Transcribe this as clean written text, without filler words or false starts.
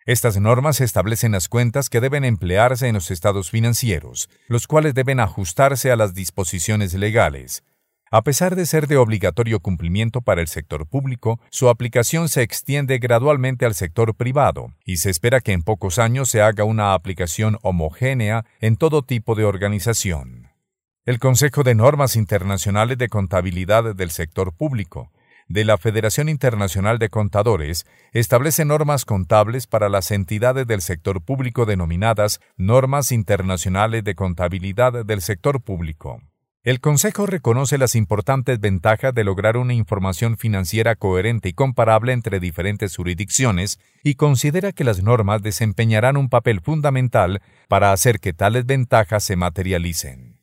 Estas normas establecen las cuentas que deben emplearse en los estados financieros, los cuales deben ajustarse a las disposiciones legales. A pesar de ser de obligatorio cumplimiento para el sector público, su aplicación se extiende gradualmente al sector privado y se espera que en pocos años se haga una aplicación homogénea en todo tipo de organización. El Consejo de Normas Internacionales de Contabilidad del Sector Público de la Federación Internacional de Contadores establece normas contables para las entidades del sector público denominadas Normas Internacionales de Contabilidad del Sector Público. El Consejo reconoce las importantes ventajas de lograr una información financiera coherente y comparable entre diferentes jurisdicciones y considera que las normas desempeñarán un papel fundamental para hacer que tales ventajas se materialicen.